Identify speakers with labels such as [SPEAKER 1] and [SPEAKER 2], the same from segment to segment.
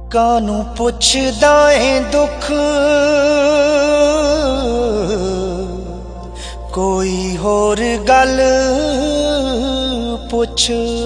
[SPEAKER 1] कानू पुछदा है दुख कोई होर गल पुछ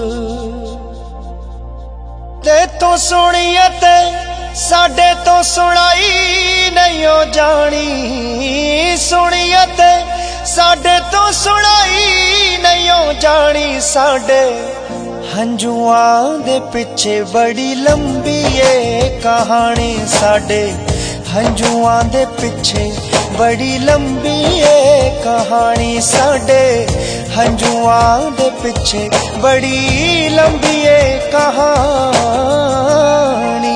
[SPEAKER 1] ते तो सुनिए ते साडे तो सुनाई नहीं हो जानी सुनिए ते साडे तो सुनाई नहीं हो जानी साडे हंजुआं दे पिछे बड़ी लंबी है कहानी साडे हंजुआं दे पिछे बड़ी लंबी है कहानी साडे हंजुआं दे पिछे बड़ी लंबी है कहानी।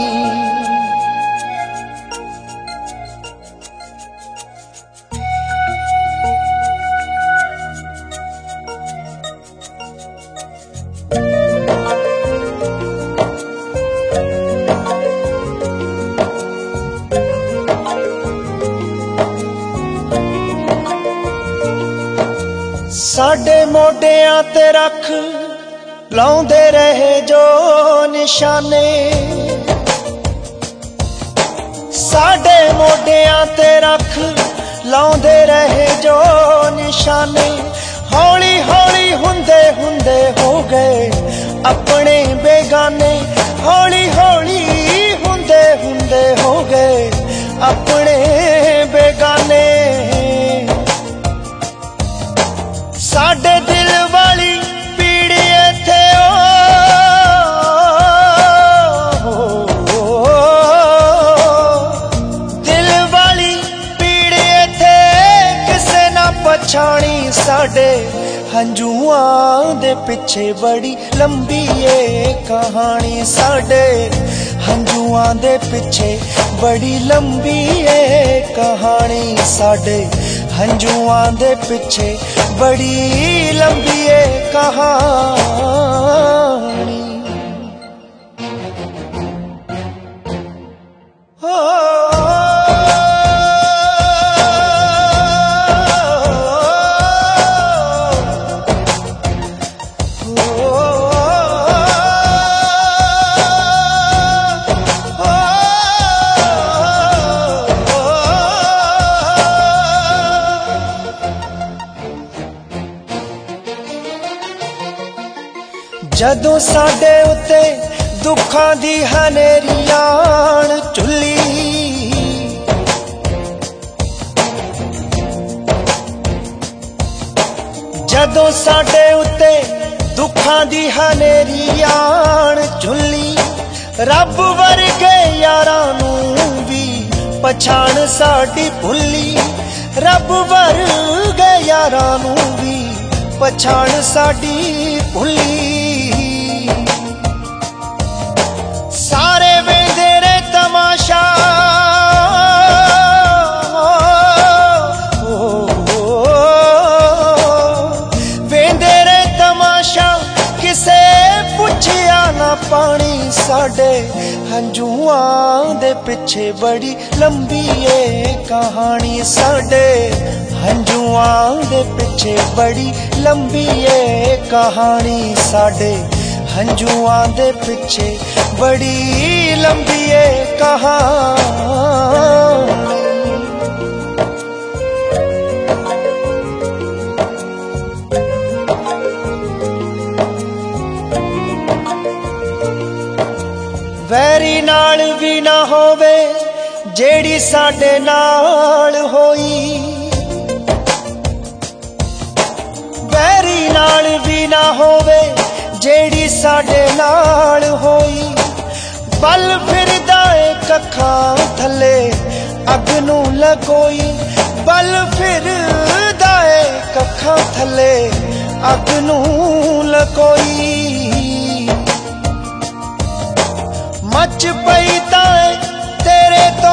[SPEAKER 1] साडे मोडियां ते रख लाउंदे रहे जो निशाने साडे मोडियां ते रख लाउंदे रहे जो निशाने हौली हौली हुंदे हुंदे हो गए अपने बेगाने हौली हौली हुंदे हुंदे हो गए अपने बेगाने साडे दिल वाली पीड़ी थे दिल वाली पीड़ी थे किसे ना पछाणी साडे हंजुआं दे पिछे बड़ी लंबी है कहानी साडे हंजुआं दे पिछे बड़ी लंबी है कहानी साडे हंजुआं दे पिछे बड़ी लंबी है कहानी। जदों साडे उत्ते दुखां दी हनेरियां चुल्ली जदों साडे उत्ते दुखां दी हनेरियां चुल्ली रब वर्गे यारां नूं भी पछाण साडी भुल्ली रब वर्गे यारां नूं भी पछाण साडी भुल्ली सारे वेंदे रे तमाशा वेंदे रे तमाशा किसे पुछया ना पानी साडे हंजुआं दे पिछे बड़ी लंबी है कहानी साडे हंजुआं दे पिछे बड़ी लंबी है कहानी साडे हंजुआं दे पिछे बड़ी लंबी है कहानी। वैरी नाल भी ना होवे जेड़ी साडे नाल होई वैरी नाल भी ना होवे जेड़ी साडे नाल होई बल फिरदा है कखां थले अग नूं लगोई बल फिरदा है कखां थले अग नूं लगोई मच पई तां तेरे तो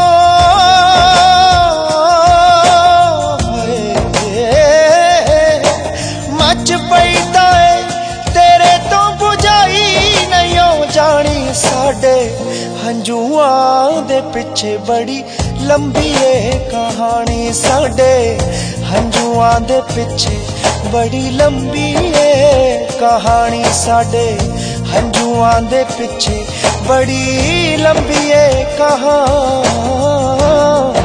[SPEAKER 1] मच पई तां तेरे तो बुझाई नहीं हो जानी साडे हंजुआं दे पिछे बड़ी लंबी है कहानी साडे हंजुआं दे पिछे बड़ी लंबी है कहानी साडे हंजुआं दे पिछे बड़ी लंबी है कहानी।